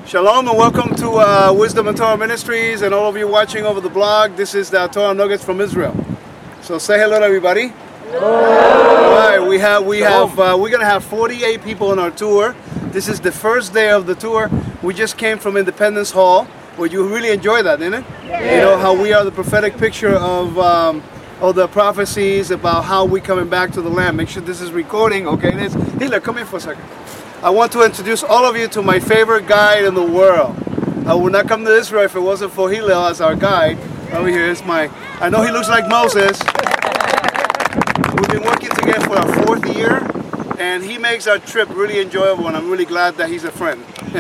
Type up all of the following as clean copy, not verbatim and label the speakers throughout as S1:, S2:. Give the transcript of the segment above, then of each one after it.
S1: Shalom and welcome to Wisdom and Torah Ministries and all of you watching over the blog. This is the Torah Nuggets from Israel. So say hello to everybody. Hello. All right, we're gonna have 48 people on our tour. This is the first day of the tour. We just came from Independence Hall. Well, you really enjoyed that, didn't it? Yeah. You know how we are the prophetic picture of the prophecies about how we coming back to the land. Make sure this is recording. Okay, Hila, come in for a second. I want to introduce all of you to my favorite guide in the world. I would not come to Israel if it wasn't for Hillel as our guide. Over here is I know he looks like Moses. We've been working together for our 4th year, and he makes our trip really enjoyable, and I'm really glad that he's a friend.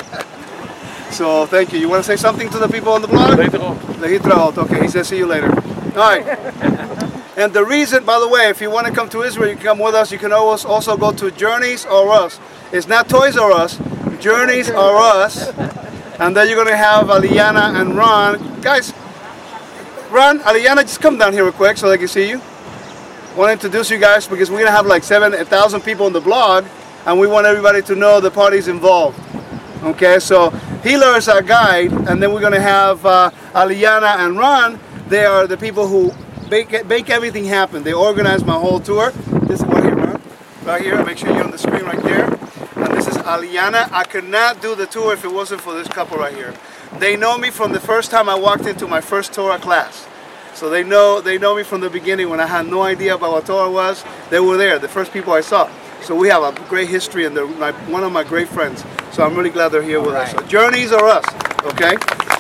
S1: So thank you. You want to say something to the people on the blog? Okay, he says see you later. All right. And the reason, by the way, if you want to come to Israel, you can come with us. You can always also go to Journeys or Us. It's not Toys R Us, Journeys or Us. And then you're going to have Aliana and Ron. Guys, Ron, Aliana, just come down here real quick so they can see you. I want to introduce you guys because we're going to have like 7,000 people on the blog, and we want everybody to know the party's involved. Okay, so Hila is our guide, and then we're going to have Aliana and Ron. They are the people who make everything happen. They organize my whole tour. This is right here, Ron. Right here. Make sure you're on the screen right there. And this is Aliana. I could not do the tour if it wasn't for this couple right here. They know me from the first time I walked into my first Torah class. So they know me from the beginning when I had no idea about what Torah was. They were there, the first people I saw. So we have a great history, and they're one of my great friends. So I'm really glad they're here with us. So Journeys or Us, okay?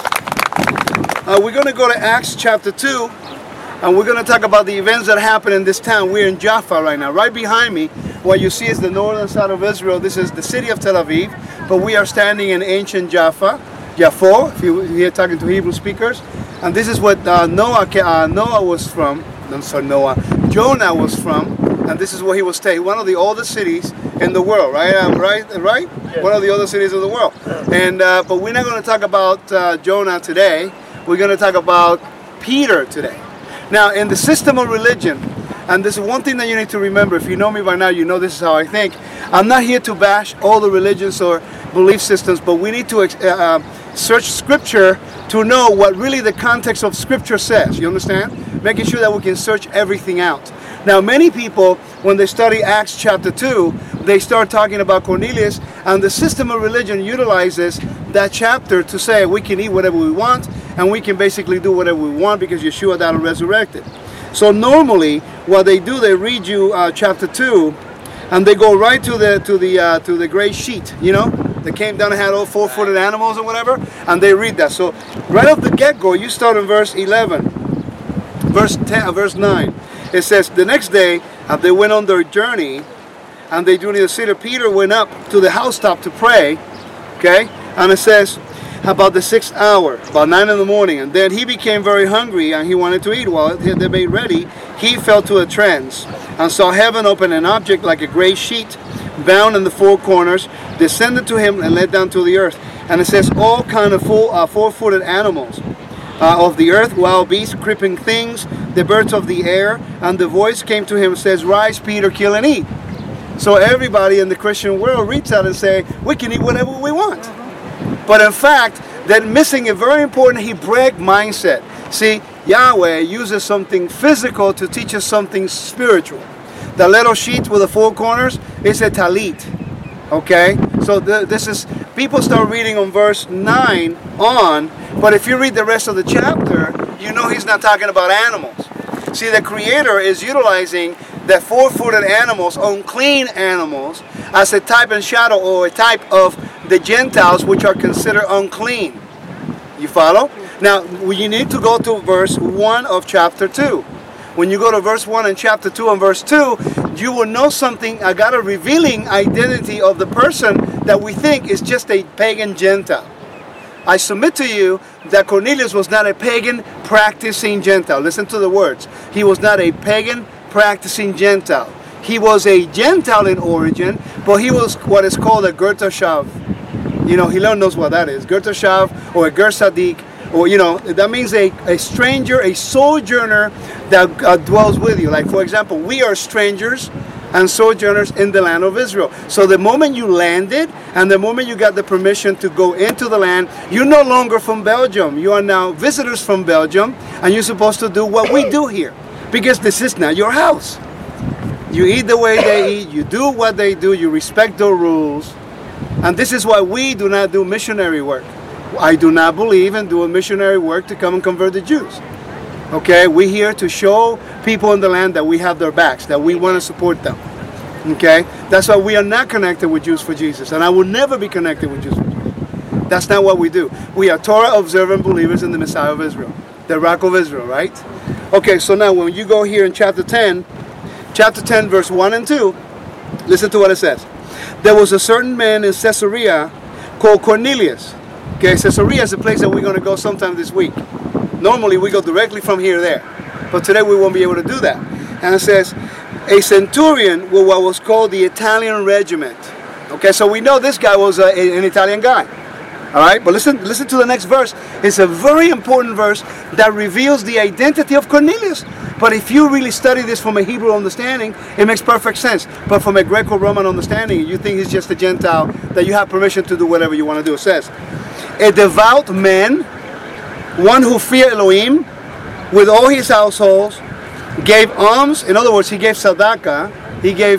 S1: We're going to go to Acts chapter 2, and we're going to talk about the events that happen in this town. We're in Jaffa right now. Right behind me, what you see is the northern side of Israel. This is the city of Tel Aviv, but we are standing in ancient Jaffa, Jaffo, if you're here talking to Hebrew speakers. And this is what Jonah was from, and this is where he was staying. One of the oldest cities in the world, right? Right? Yes. One of the oldest cities in the world. And but we're not going to talk about Jonah today. We're going to talk about Peter today. Now, in the system of religion, and this is one thing that you need to remember. If you know me by now, you know this is how I think. I'm not here to bash all the religions or belief systems, but we need to search Scripture to know what really the context of Scripture says. You understand? Making sure that we can search everything out. Now, many people, when they study Acts chapter 2, they start talking about Cornelius, and the system of religion utilizes that chapter to say we can eat whatever we want, and we can basically do whatever we want because Yeshua died and resurrected. So normally, what they do, they read you chapter 2, and they go right to the great sheet, you know? They came down and had all 4-footed animals or whatever, and they read that. So right off the get-go, you start in verse 11, verse 9. It says, the next day, they went on their journey, and they drew near the city. Peter went up to the housetop to pray, okay? And it says, about the 6th hour, about 9 in the morning, and then he became very hungry, and he wanted to eat. While they made ready, he fell to a trance, and saw heaven open, an object like a great sheet, bound in the 4 corners, descended to him and led down to the earth. And it says, all kind of 4-footed animals of the earth, wild beasts, creeping things, the birds of the air, and the voice came to him and says, rise, Peter, kill and eat. So everybody in the Christian world reads out and say, we can eat whatever we want. But in fact, they're missing a very important Hebraic mindset. See, Yahweh uses something physical to teach us something spiritual. The little sheet with the 4 corners is a talit. Okay? So this is, people start reading on verse 9 on, but if you read the rest of the chapter, you know he's not talking about animals. See, the Creator is utilizing the 4-footed animals, unclean animals, as a type and shadow or a type of the Gentiles which are considered unclean. You follow? Now, you need to go to verse 1 of chapter 2. When you go to verse 1 in chapter 2 and verse 2, you will know something. I got a revealing identity of the person that we think is just a pagan Gentile. I submit to you that Cornelius was not a pagan practicing Gentile. Listen to the words. He was not a pagan practicing Gentile. He was a Gentile in origin, but he was what is called a Ger Toshav. You know, Hillel knows what that is. Ger Toshav or a Ger Sadik, or, you know, that means a stranger, a sojourner that dwells with you. Like, for example, we are strangers and sojourners in the land of Israel. So the moment you landed and the moment you got the permission to go into the land, you're no longer from Belgium. You are now visitors from Belgium, and you're supposed to do what we do here, because this is not your house. You eat the way they eat, you do what they do, you respect their rules. And this is why we do not do missionary work. I do not believe in doing missionary work to come and convert the Jews. Okay, we're here to show people in the land that we have their backs, that we want to support them. Okay, that's why we are not connected with Jews for Jesus, and I will never be connected with Jews for Jesus. That's not what we do. We are Torah observant believers in the Messiah of Israel, the Rock of Israel, right? Okay, so now when you go here in chapter 10 verse 1 and 2, listen to what it says. There was a certain man in Caesarea called Cornelius. Okay, Caesarea is a place that we're going to go sometime this week. Normally we go directly from here to there, but today we won't be able to do that. And it says, a centurion with what was called the Italian regiment. Okay, so we know this guy was an Italian guy. All right, but listen to the next verse. It's a very important verse that reveals the identity of Cornelius. But if you really study this from a Hebrew understanding, it makes perfect sense. But from a Greco-Roman understanding, you think he's just a Gentile, that you have permission to do whatever you want to do. It says, a devout man, one who feared Elohim, with all his households, gave alms. In other words, he gave tzedakah. He gave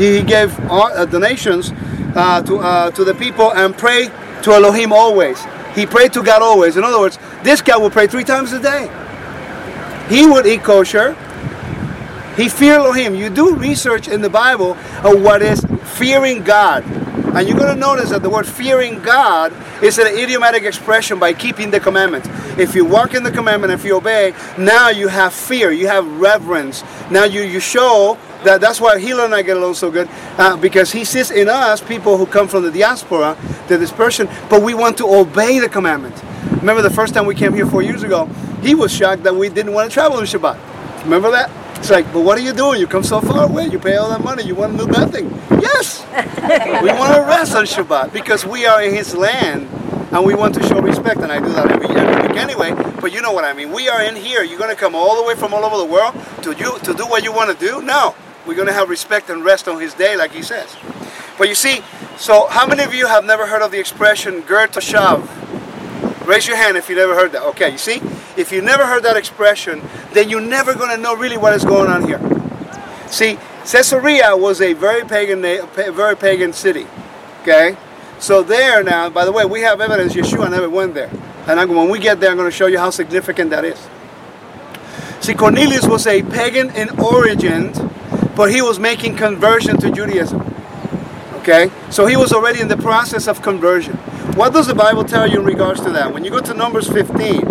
S1: donations to the people, and prayed to Elohim always. He prayed to God always. In other words, this guy would pray 3 times a day. He would eat kosher. He feared Elohim. You do research in the Bible of what is fearing God. And you're going to notice that the word fearing God is an idiomatic expression by keeping the commandments. If you walk in the commandment, if you obey, now you have fear, you have reverence. Now you show that. That's why Hila and I get along so good, because he sees in us people who come from the diaspora, the dispersion, but we want to obey the commandments. Remember the first time we came here 4 years ago, he was shocked that we didn't want to travel on Shabbat. Remember that? It's like, but what are you doing? You come so far away. You pay all that money. You want to do nothing. Yes! We want to rest on Shabbat because we are in his land and we want to show respect. And I do that every week anyway. But you know what I mean. We are in here. You're going to come all the way from all over the world to do what you want to do? No. We're going to have respect and rest on his day like he says. But you see, so how many of you have never heard of the expression Ger Toshav? Raise your hand if you never heard that. Okay, you see? If you never heard that expression, then you're never going to know really what is going on here. See, Caesarea was a very pagan city. Okay? So there now, by the way, we have evidence Yeshua never went there. And when we get there, I'm going to show you how significant that is. See, Cornelius was a pagan in origin, but he was making conversion to Judaism. Okay? So he was already in the process of conversion. What does the Bible tell you in regards to that? When you go to Numbers 15,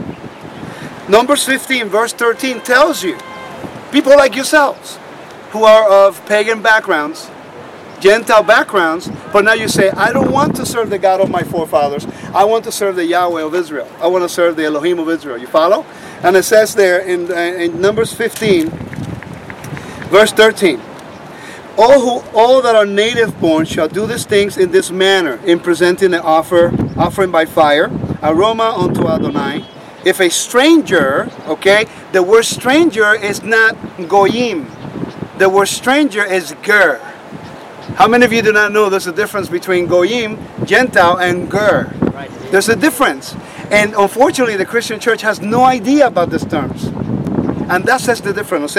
S1: Numbers 15 verse 13 tells you, people like yourselves, who are of pagan backgrounds, Gentile backgrounds, but now you say, I don't want to serve the God of my forefathers. I want to serve the Yahweh of Israel. I want to serve the Elohim of Israel. You follow? And it says there in Numbers 15, verse 13, all that are native born shall do these things in this manner, in presenting an offering by fire, aroma unto Adonai. If a stranger, okay, the word stranger is not goyim. The word stranger is ger. How many of you do not know there's a difference between goyim, Gentile, and ger? Right. There's a difference. And unfortunately, the Christian church has no idea about these terms. And that says the difference.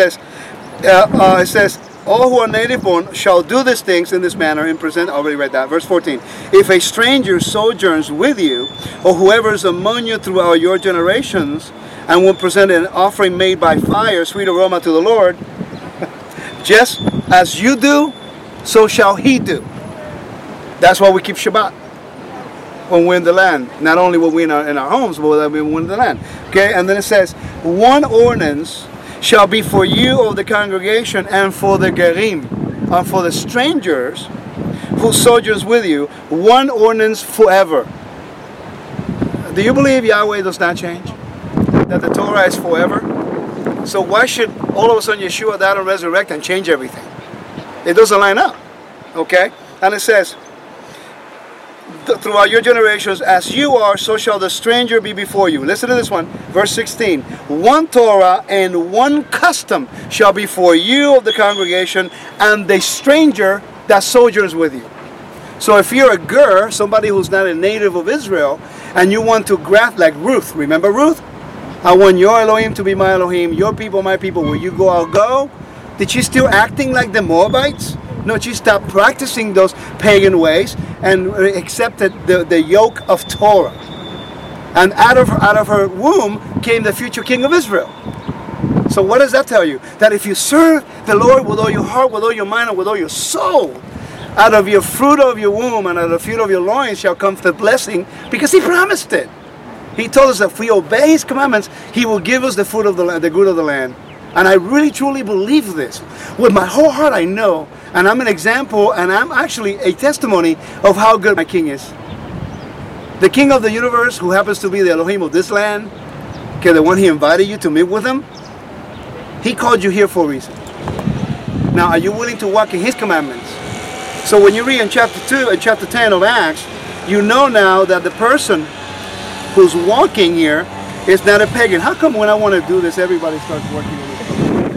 S1: It says, all who are native born shall do these things in this manner and present, I already read that, verse 14. If a stranger sojourns with you, or whoever is among you throughout your generations, and will present an offering made by fire, sweet aroma to the Lord, just as you do, so shall he do. That's why we keep Shabbat when we're in the land. Not only when we're in our homes, but when we're in the land. Okay, and then it says, one ordinance shall be for you of the congregation and for the gerim, and for the strangers who sojourns with you, one ordinance forever. Do you believe Yahweh does not change? That the Torah is forever? So why should all of a sudden Yeshua die and resurrect and change everything? It doesn't line up. Okay? And it says, throughout your generations, as you are, so shall the stranger be before you. Listen to this one, verse 16. One Torah and one custom shall be for you of the congregation, and the stranger that sojourns with you. So if you're a ger, somebody who's not a native of Israel, and you want to graft, like Ruth, remember Ruth? I want your Elohim to be my Elohim, your people my people. Where you go, I'll go. Did she still acting like the Moabites? No, she stopped practicing those pagan ways and accepted the yoke of Torah. And out of her womb came the future king of Israel. So what does that tell you? That if you serve the Lord with all your heart, with all your mind, and with all your soul, out of your fruit of your womb and out of the fruit of your loins shall come the blessing, because he promised it. He told us that if we obey his commandments, he will give us the fruit of the land, the good of the land. And I really truly believe this. With my whole heart I know, and I'm an example, and I'm actually a testimony of how good my king is. The king of the universe, who happens to be the Elohim of this land, okay, the one he invited you to meet with him, he called you here for a reason. Now, are you willing to walk in his commandments? So when you read in chapter 2 and chapter 10 of Acts, you know now that the person who's walking here is not a pagan. How come when I want to do this, everybody starts working on this?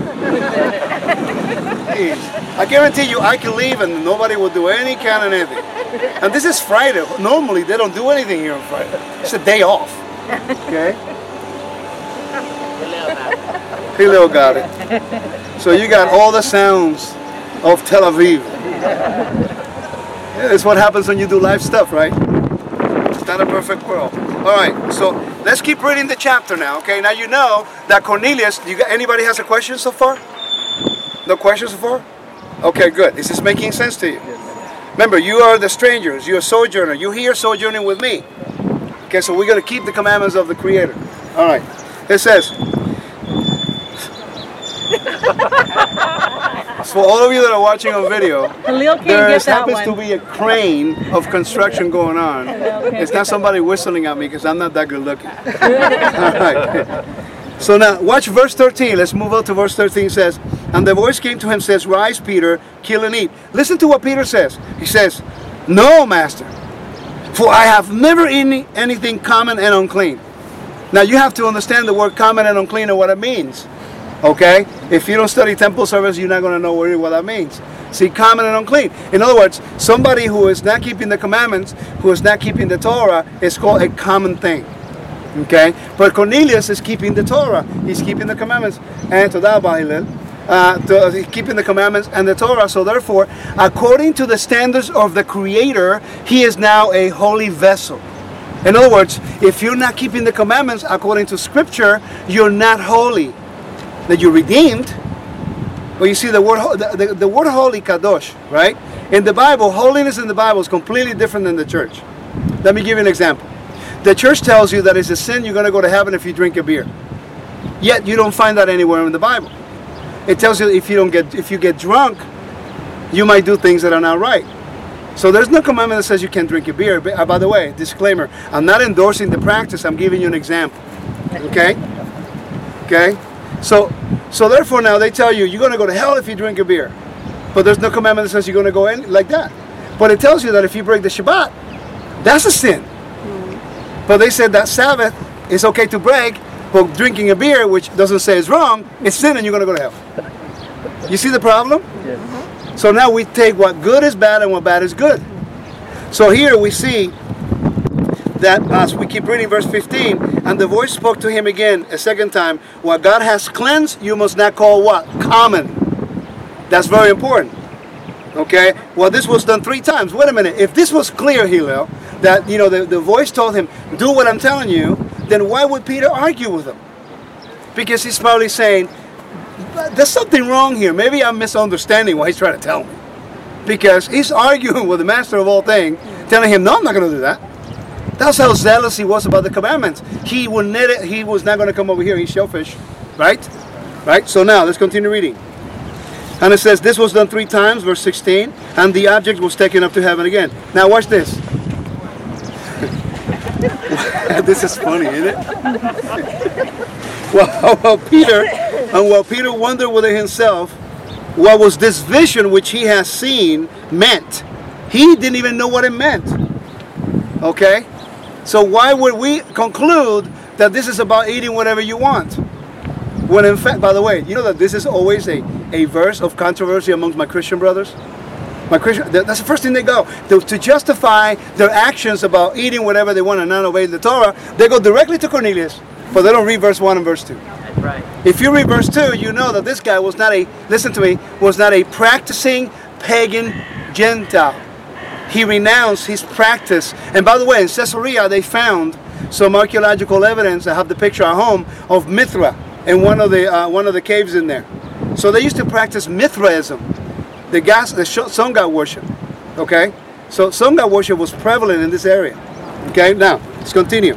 S1: Please. I guarantee you I can leave and nobody will do any kind of anything. And this is Friday. Normally they don't do anything here on Friday. It's a day off. Okay? Hillel got it. So you got all the sounds of Tel Aviv. Yeah, it's what happens when you do live stuff, right? It's not a perfect world. All right, so let's keep reading the chapter now, okay? Now you know that Cornelius, anybody has a question so far? No questions so far? Okay, good. Is this making sense to you? Remember, you are the strangers. You're a sojourner. You're here sojourning with me. Okay, so we're going to keep the commandments of the Creator. All right. It says, for all of you that are watching on video, there happens to be a crane of construction going on. It's not somebody whistling at me because I'm not that good looking. All right. So now, watch verse 13. Let's move on to verse 13. It says, and the voice came to him, says, rise, Peter, kill and eat. Listen to what Peter says. He says, no, master, for I have never eaten anything common and unclean. Now, you have to understand the word common and unclean and what it means. Okay? If you don't study temple service, you're not going to know really what that means. See, common and unclean. In other words, somebody who is not keeping the commandments, who is not keeping the Torah, is called a common thing. Okay? But Cornelius is keeping the Torah. He's keeping the commandments. And keeping the commandments and the Torah. So therefore, according to the standards of the Creator, he is now a holy vessel. In other words, if you're not keeping the commandments according to Scripture, you're not holy. That you're redeemed. But you see the word the word holy, kadosh, right? In the Bible, holiness in the Bible is completely different than the church. Let me give you an example. The church tells you that it's a sin, you're going to go to heaven if you drink a beer. Yet you don't find that anywhere in the Bible. It tells you if you get drunk, you might do things that are not right. So there's no commandment that says you can't drink a beer. But, by the way, disclaimer, I'm not endorsing the practice, I'm giving you an example. Okay? Okay? So therefore now they tell you, you're going to go to hell if you drink a beer. But there's no commandment that says you're going to go in like that. But it tells you that if you break the Shabbat, that's a sin. But they said that Sabbath is okay to break, but drinking a beer, which doesn't say it's wrong, it's sin and you're going to go to hell. You see the problem? Yes. So now we take what good is bad and what bad is good. So here we see that as we keep reading verse 15, and the voice spoke to him again a second time, what God has cleansed, you must not call what? Common. That's very important. Okay? Well, this was done 3 times. Wait a minute. If this was clear, Hillel, that, you know, the voice told him, do what I'm telling you, then why would Peter argue with him? Because he's probably saying, there's something wrong here. Maybe I'm misunderstanding what he's trying to tell me. Because he's arguing with the master of all things, telling him, no, I'm not going to do that. That's how zealous he was about the commandments. He was not going to come over here. He's shellfish. Right? Right? So now, let's continue reading. And it says, this was done 3 times, verse 16, and the object was taken up to heaven again. Now watch this. This is funny, isn't it? While Peter wondered within himself what was this vision which he has seen meant. He didn't even know what it meant. Okay? So why would we conclude that this is about eating whatever you want? When in fact, by the way, you know that this is always a verse of controversy amongst my Christian brothers? That's the first thing they go. To justify their actions about eating whatever they want and not obeying the Torah, they go directly to Cornelius, but they don't read verse 1 and verse 2.
S2: That's right.
S1: If you read verse 2, you know that this guy was not a practicing pagan Gentile. He renounced his practice. And by the way, in Caesarea, they found some archaeological evidence. I have the picture at home of Mithra in one of the caves in there. So they used to practice Mithraism, the sun god worship. Okay, so sun god worship was prevalent in this area. Okay, now let's continue.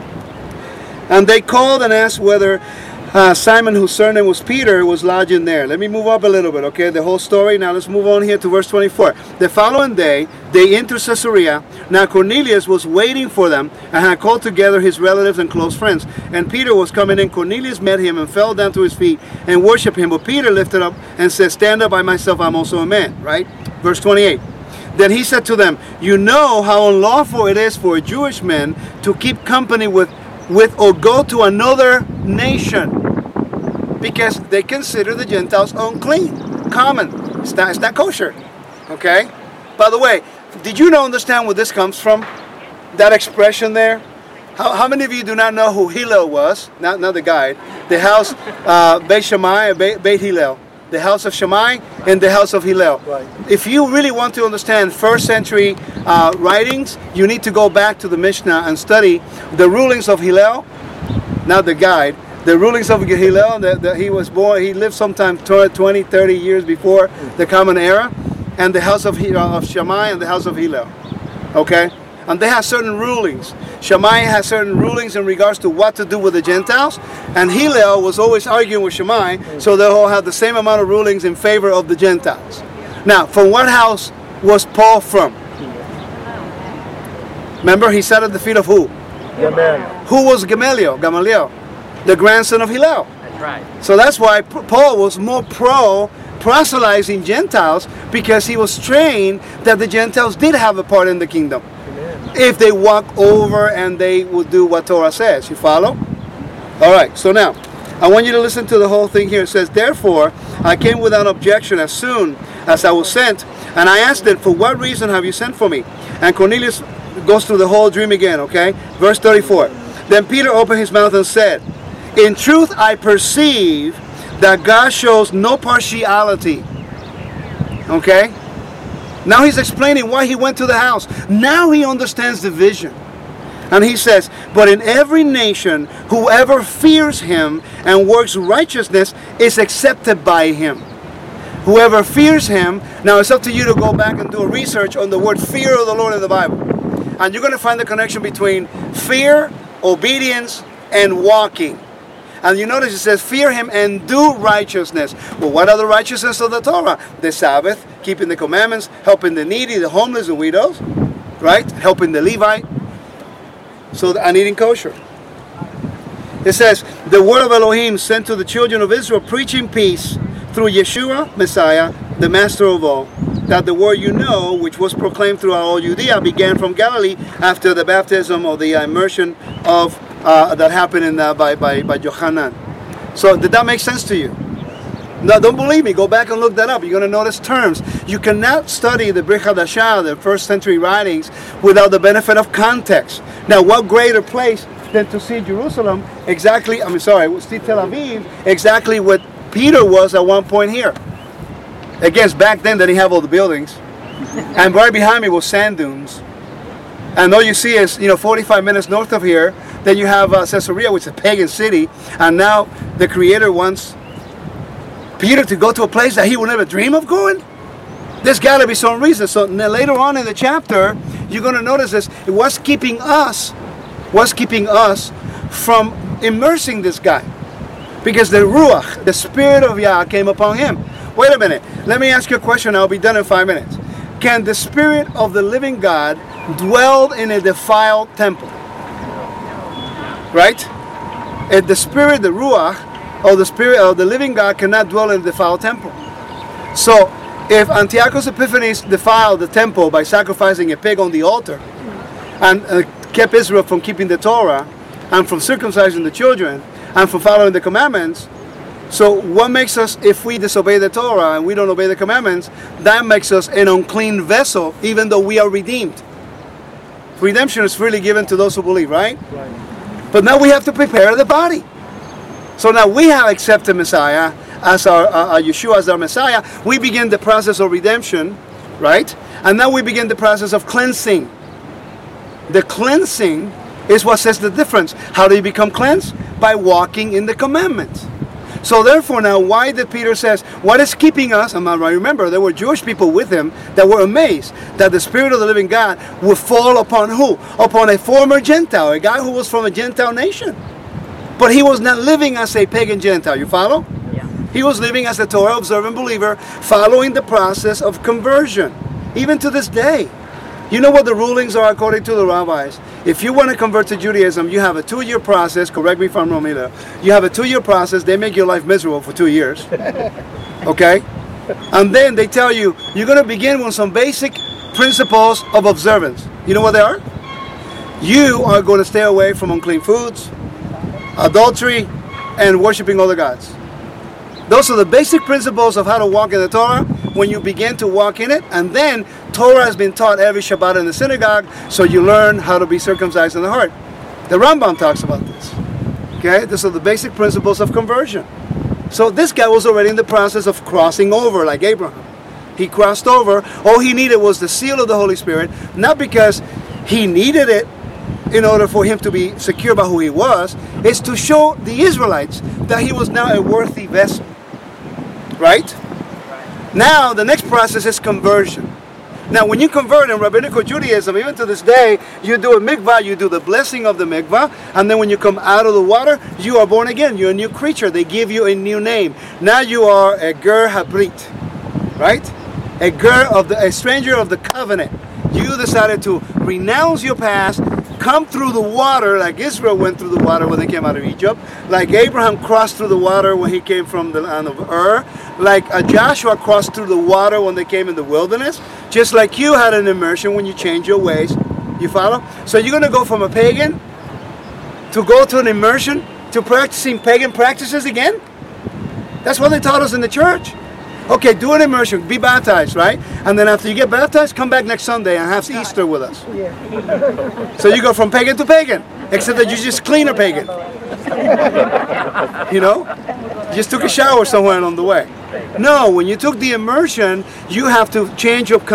S1: And they called and asked whether Simon, whose surname was Peter, was lodging there. Let me move up a little bit, okay? The whole story. Now let's move on here to verse 24. The following day, they entered Caesarea. Now Cornelius was waiting for them and had called together his relatives and close friends. And Peter was coming in. Cornelius met him and fell down to his feet and worshipped him. But Peter lifted up and said, "Stand up, I myself, I'm also a man." Right? Verse 28. Then he said to them, "You know how unlawful it is for a Jewish man to keep company with or go to another nation, because they consider the Gentiles unclean, common. It's not kosher. Okay? By the way, did you understand where this comes from? That expression there? How many of you do not know who Hillel was? Not the guide. The house, Beit Shammai, Beit Hillel. The house of Shammai and the house of Hillel. Right. If you really want to understand first century writings, you need to go back to the Mishnah and study the rulings of Hillel, not the guide. The rulings of Hillel, that he was born, he lived sometime 20, 30 years before the Common Era, and the house of Shammai and the house of Hillel. Okay? And they have certain rulings. Shammai has certain rulings in regards to what to do with the Gentiles, and Hillel was always arguing with Shammai, so they all have the same amount of rulings in favor of the Gentiles. Now, from what house was Paul from? Remember, he sat at the feet of who?
S2: Gamaliel.
S1: Who was Gamaliel? The grandson of Hillel.
S2: That's right.
S1: So that's why Paul was more proselytizing Gentiles, because he was trained that the Gentiles did have a part in the kingdom. Amen. If they walk over and they would do what Torah says. You follow? All right, so now, I want you to listen to the whole thing here. It says, "Therefore, I came without objection as soon as I was sent, and I asked them, 'For what reason have you sent for me?' And Cornelius goes through the whole dream again, okay? Verse 34. Then Peter opened his mouth and said, 'In truth, I perceive that God shows no partiality.'" Okay? Now he's explaining why he went to the house. Now he understands the vision. And he says, "But in every nation, whoever fears him and works righteousness is accepted by him." Whoever fears him. Now it's up to you to go back and do a research on the word fear of the Lord in the Bible. And you're going to find the connection between fear, obedience, and walking. And you notice it says, "Fear him and do righteousness." Well, what are the righteousness of the Torah? The Sabbath, keeping the commandments, helping the needy, the homeless, the widows, right? Helping the Levite. And eating kosher. It says, "The word of Elohim sent to the children of Israel, preaching peace through Yeshua, Messiah, the master of all. That the word you know, which was proclaimed throughout all Judea, began from Galilee after the baptism or the immersion of that happened by Yohanan." So did that make sense to you? No, don't believe me. Go back and look that up. You're going to notice terms. You cannot study the Brit Hadashah, the first century writings, without the benefit of context. Now, what greater place than to see Jerusalem see Tel Aviv, exactly what Peter was at one point here. Again, back then they didn't have all the buildings. And right behind me was sand dunes. And all you see is, 45 minutes north of here. Then you have Caesarea, which is a pagan city. And now the Creator wants Peter to go to a place that he would never dream of going. There's got to be some reason. So later on in the chapter, you're going to notice this. What's keeping us from immersing this guy? Because the Ruach, the Spirit of Yah, came upon him. Wait a minute. Let me ask you a question. I'll be done in 5 minutes. Can the Spirit of the living God dwell in a defiled temple? Right? If the Spirit, the Ruach, or the Spirit of the living God cannot dwell in a defiled temple. So, if Antiochus Epiphanes defiled the temple by sacrificing a pig on the altar, and kept Israel from keeping the Torah and from circumcising the children and from following the commandments. So what makes us, if we disobey the Torah and we don't obey the commandments, that makes us an unclean vessel, even though we are redeemed. Redemption is freely given to those who believe, right? Right. But now we have to prepare the body. So now we have accepted Messiah as our Yeshua as our Messiah. We begin the process of redemption, right? And now we begin the process of cleansing. The cleansing is what says the difference. How do you become cleansed? By walking in the commandments. So therefore now, why did Peter says, what is keeping us? And I remember there were Jewish people with him that were amazed that the Spirit of the living God would fall upon who? Upon a former Gentile, a guy who was from a Gentile nation. But he was not living as a pagan Gentile, you follow? Yeah. He was living as a Torah observant believer, following the process of conversion. Even to this day. You know what the rulings are according to the rabbis? If you want to convert to Judaism, you have a 2-year process. Correct me if I'm wrong, Mila. You have a 2-year process. They make your life miserable for 2 years. Okay? And then they tell you, you're going to begin with some basic principles of observance. You know what they are? You are going to stay away from unclean foods, adultery, and worshiping other gods. Those are the basic principles of how to walk in the Torah when you begin to walk in it. And then Torah has been taught every Shabbat in the synagogue, so you learn how to be circumcised in the heart. The Rambam talks about this. Okay, these are the basic principles of conversion. So this guy was already in the process of crossing over like Abraham. He crossed over. All he needed was the seal of the Holy Spirit, not because he needed it in order for him to be secure about who he was. It's to show the Israelites that he was now a worthy vessel. Right? Now the next process is conversion. Now when you convert in Rabbinical Judaism, even to this day, you do a mikvah, you do the blessing of the mikvah, and then when you come out of the water, you are born again. You're a new creature. They give you a new name. Now you are a ger habrit, right? A ger of a stranger of the covenant. You decided to renounce your past, come through the water like Israel went through the water when they came out of Egypt, like Abraham crossed through the water when he came from the land of Ur, like Joshua crossed through the water when they came in the wilderness, just like you had an immersion when you changed your ways. You follow? So you're going to go from a pagan to go to an immersion to practicing pagan practices again? That's what they taught us in the church. Okay, do an immersion, be baptized, right? And then after you get baptized, come back next Sunday and have Easter with us. Yeah. So you go from pagan to pagan, except that you just clean a pagan. You know? You just took a shower somewhere along the way. No, when you took the immersion, you have to change of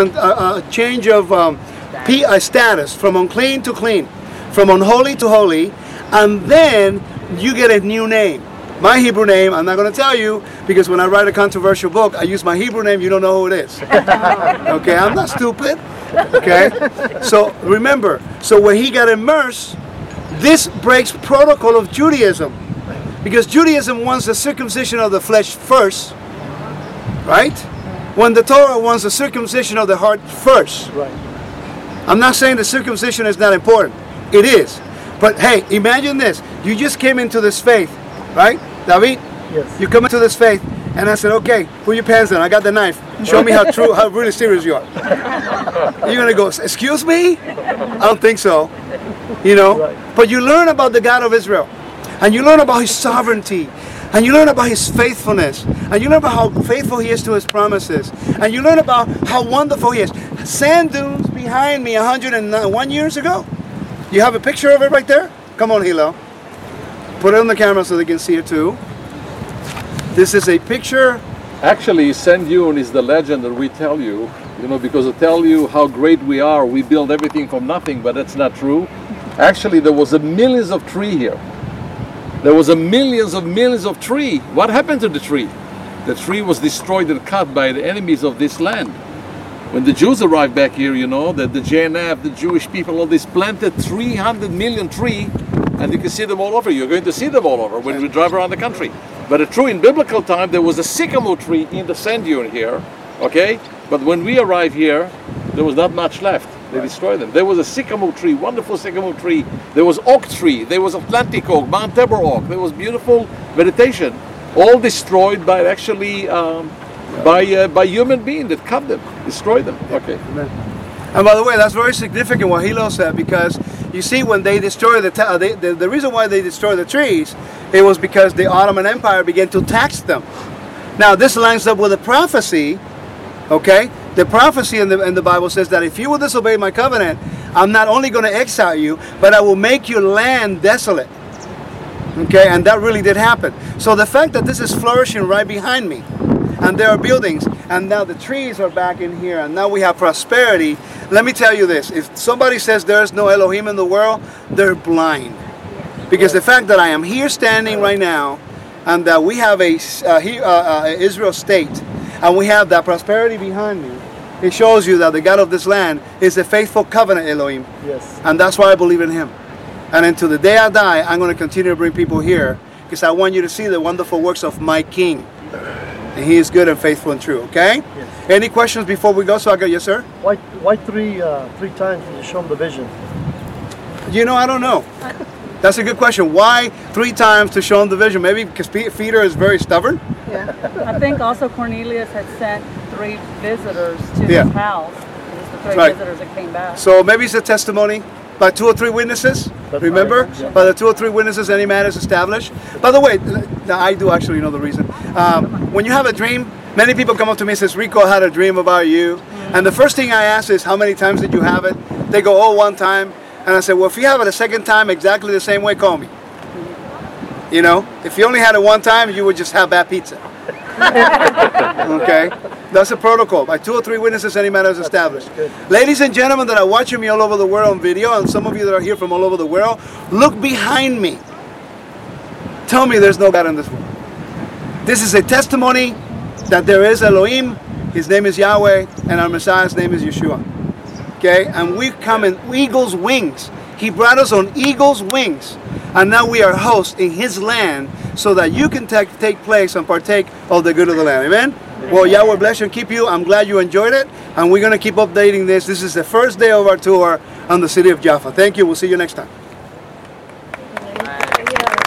S1: status from unclean to clean, from unholy to holy, and then you get a new name. My Hebrew name, I'm not going to tell you, because when I write a controversial book, I use my Hebrew name, you don't know who it is. Okay, I'm not stupid. Okay, so remember, so when he got immersed, this breaks protocol of Judaism. Because Judaism wants the circumcision of the flesh first, right? When the Torah wants the circumcision of the heart first. Right. I'm not saying the circumcision is not important. It is. But hey, imagine this. You just came into this faith, right? David, yes. You come into this faith, and I said, okay, put your pants on. I got the knife. Show me how really serious you are. You're going to go, excuse me? I don't think so. You know? Right. But you learn about the God of Israel. And you learn about his sovereignty. And you learn about his faithfulness. And you learn about how faithful he is to his promises. And you learn about how wonderful he is. Sand dunes behind me 101 years ago. You have a picture of it right there? Come on, Hilo. Put it on the camera so they can see it too. This is a picture.
S2: Actually, sand dune is the legend that we tell you, because to tell you how great we are, we build everything from nothing, but that's not true. Actually, there was millions of trees here. There was millions of trees. What happened to the tree? The tree was destroyed and cut by the enemies of this land. When the Jews arrived back here, that the JNF, the Jewish people, all this planted 300 million trees, and you can see them all over. You're going to see them all over when we drive around the country. But it's true, in biblical time, there was a sycamore tree in the sand dune here, okay? But when we arrived here, there was not much left. They destroyed them. There was a sycamore tree, wonderful sycamore tree. There was oak tree. There was Atlantic oak, Mount Tabor oak. There was beautiful vegetation, all destroyed by actually by human being that cut them, destroyed them. Okay.
S1: And by the way, that's very significant what Hilo said, because you see, when they destroyed the reason why they destroyed the trees, it was because the Ottoman Empire began to tax them. Now this lines up with a prophecy, okay? The prophecy in the Bible says that if you will disobey my covenant, I'm not only going to exile you, but I will make your land desolate. Okay, and that really did happen. So the fact that this is flourishing right behind me, and there are buildings, and now the trees are back in here, and now we have prosperity. Let me tell you this, if somebody says there's no Elohim in the world, they're blind. Because the fact that I am here standing right now, and that we have a Israel state, and we have that prosperity behind me, it shows you that the God of this land is a faithful covenant Elohim.
S3: Yes.
S1: And that's why I believe in him. And until the day I die, I'm going to continue to bring people here, because I want you to see the wonderful works of my King. And he is good and faithful and true, okay?
S3: Yes.
S1: Any questions before we go? So I go, yes, sir?
S3: Why three times did you show him the vision?
S1: You know, I don't know. That's a good question. Why 3 times to show him the vision? Maybe because Peter is very stubborn?
S4: Yeah. I think also Cornelius had sent 3 visitors to
S1: Yeah.
S4: his house. It was the 3
S1: Right.
S4: visitors that came back.
S1: So maybe it's a testimony by 2 or 3 witnesses.
S3: That's
S1: Remember?
S3: right. Yeah.
S1: By the 2 or 3 witnesses, any man is established. By the way, I do actually know the reason. When you have a dream, many people come up to me and says, Rico, I had a dream about you. And the first thing I ask is, how many times did you have it? They go, oh, 1 time. And I said, well, if you have it a second time exactly the same way, call me. You know, if you only had it 1 time, you would just have bad pizza. Okay? That's a protocol. By 2 or 3 witnesses, any matter is established.
S3: Good.
S1: Ladies and gentlemen that are watching me all over the world on video, and some of you that are here from all over the world, look behind me. Tell me there's no God in this world. This is a testimony that there is Elohim, his name is Yahweh, and our Messiah's name is Yeshua. Okay? And we come in eagle's wings. He brought us on eagle's wings. And now we are hosts in his land, so that you can take place and partake of the good of the land. Amen? Well, Yahweh bless you and keep you. I'm glad you enjoyed it. And we're going to keep updating this. This is the first day of our tour on the city of Jaffa. Thank you. We'll see you next time.